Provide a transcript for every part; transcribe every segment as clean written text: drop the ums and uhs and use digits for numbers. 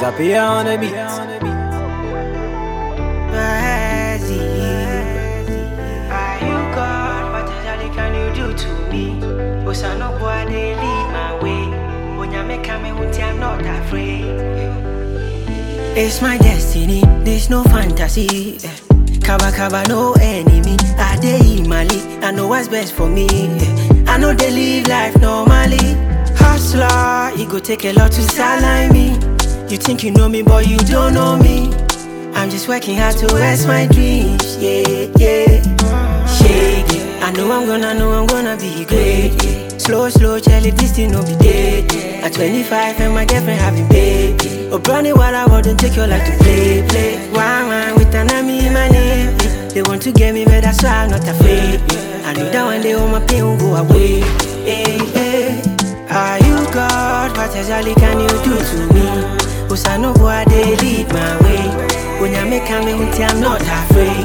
Zapia on the beat. Are you God? What exactly can you do to me? Was I no boy they lead my way? When you make me I'm not afraid. It's my destiny, there's no fantasy. Kaba kaba no enemy. I dey in my league, I know what's best for me. I know they live life normally. Hustler, it go take a lot to sideline me. You think you know me, but you don't know me. I'm just working hard to rest my dreams, yeah, yeah. Shake it, I know I'm gonna be great, yeah. Slow, Charlie, this thing no be dead, yeah. At 25 and my girlfriend having baby. Oh, brownie, what I wouldn't take your life to play. Why, with an army in my name, yeah. They want to get me, but that's why I'm not afraid, yeah. I know that one day all my pain will go away, yeah, yeah. Are you God? What exactly can you do to me? Cause I know boy they lead my way. When you make me I'm not afraid.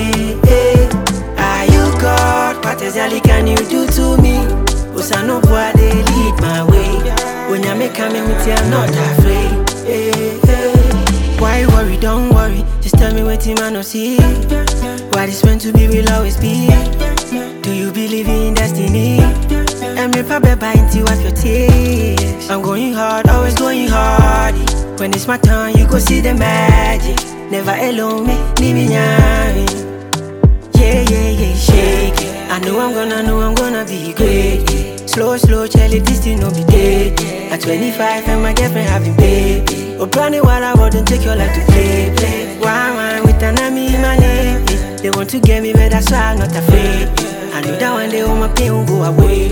Are you God? What exactly can you do to me? Cause I know boy they lead my way. When you make me I'm not afraid. Why worry? Don't worry. Just tell me what man no see. What is meant to be will always be. Do you believe in destiny? I'm a papa into wipe your tears. I'm going hard, always going hard. When it's my turn, you go see the magic. Never alone me, leave me nyami. Yeah, shake it. I know I'm gonna be great, yeah. Slow, Charlie, this thing no be dead, yeah. At 25 and my girlfriend having baby. Oh, brownie, what I wouldn't take your life to play. Why, with an army in my name, yeah. They want to get me, but that's why I'm not afraid, yeah. I know that one day all my pain will go away.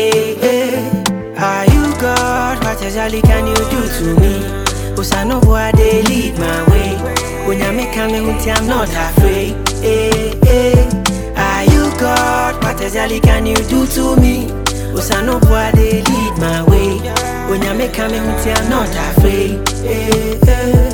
Are you God? What exactly can you do to me? Cause I know boy they lead my way. When you make me I'm not afraid. Are you God? What exactly can you do to me? Cause I know boy they lead my way. When you make me I'm not afraid.